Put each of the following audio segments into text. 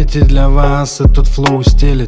Помните, для вас этот флоу стелит.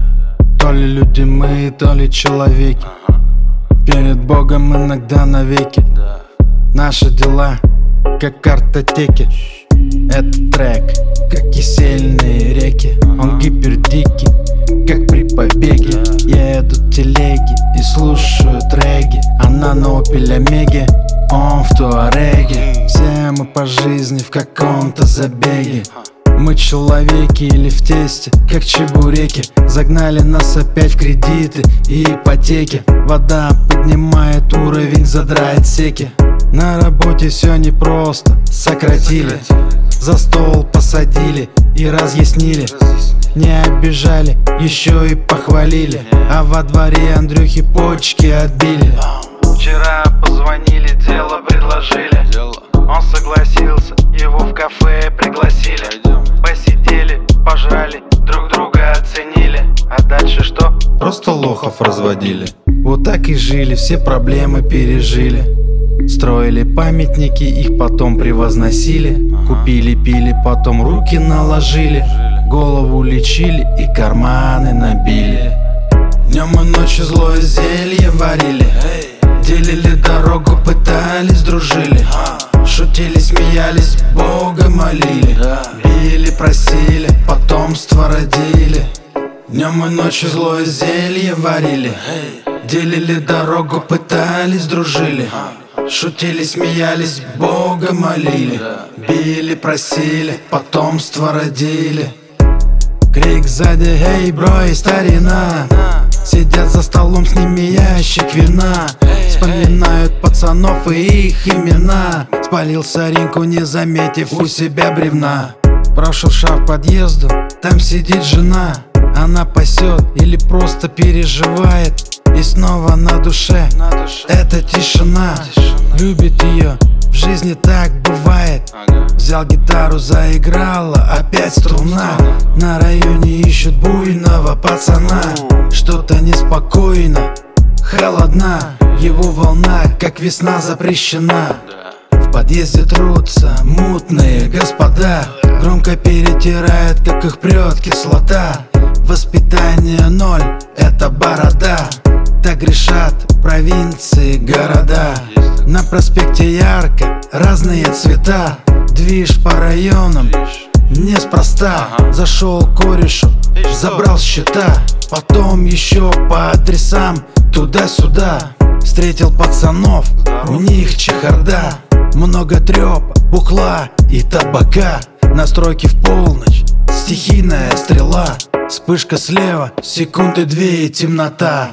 То ли люди мы, то ли человеки. Перед Богом иногда навеки. Наши дела, как картотеки. Этот трек, как кисельные реки. Он гипердикий, как при побеге. Едут телеги и слушают регги. Она на Opel Omega, он в Туареге. Все мы по жизни в каком-то забеге. Мы человеки или в тесте, как чебуреки. Загнали нас опять в кредиты и ипотеки. Вода поднимает уровень, задрает секи. На работе все непросто, сократили. За стол посадили и разъяснили. Не обижали, еще и похвалили. А во дворе Андрюхи почки отбили. Вчера позвонили, дело предложили. Он согласился, его в кафе пригласили. Посидели, пожрали, друг друга оценили. А дальше что? Просто лохов разводили. Вот так и жили, все проблемы пережили. Строили памятники, их потом превозносили. Купили, пили, потом руки наложили. Голову лечили и карманы набили. Днем и ночью злое зелье варили. Делили дорогу, пытались, дружили. Шутили, смеялись, Бога молили. Били, просили, потомство родили. Днем и ночью злое зелье варили. Делили дорогу, пытались, дружили. Шутили, смеялись, Бога молили. Били, просили, потомство родили. Крик сзади, эй, бро и старина. Сидят за столом, с ними ящик вина. Вспоминают пацанов и их имена. Спалил соринку, не заметив у себя бревна. Прошуршав подъезду, там сидит жена. Она пасет или просто переживает. И снова на душе эта тишина. Любит ее, в жизни так бывает. Взял гитару, заиграла, опять струна. На районе ищут буйного пацана. Что-то неспокойно, холодна. Его волна, как весна, запрещена. В подъезде трутся мутные господа. Громко перетирают, как их прет кислота. Воспитание ноль, это борода. Так грешат провинции, города. На проспекте ярко, разные цвета. Движ по районам, неспроста. Зашел к корешу, забрал счета. Потом еще по адресам, туда-сюда. Встретил пацанов, у них чехарда. Много трёпа, бухла и табака. Настройки в полночь, стихийная стрела. Вспышка слева, секунды две и темнота.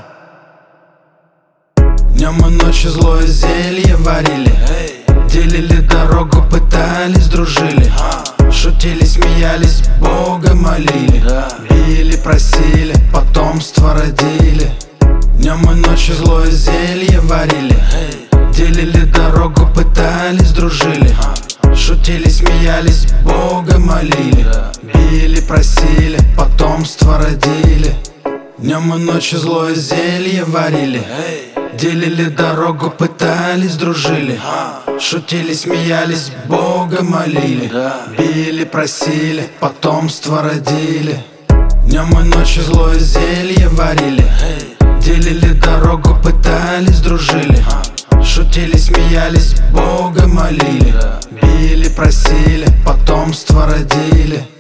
Днем и ночью злое зелье варили. Делили дорогу, пытались, дружили. Шутили, смеялись, Бога молили. Били, просили, потомство родили. Днем и ночью злое зелье варили. Делили дорогу, пытались, дружили. Шутили, смеялись, Бога молили. Били, просили, потомство родили. Днем и ночью злое зелье варили. Делили дорогу, пытались, дружили. Шутили, смеялись, Бога молили. Били, просили, потомство родили. Днем и ночью злое зелье варили. Делили дорогу, пытались, дружили. Шутили, смеялись, Бога молили. Били, просили, потомство родили.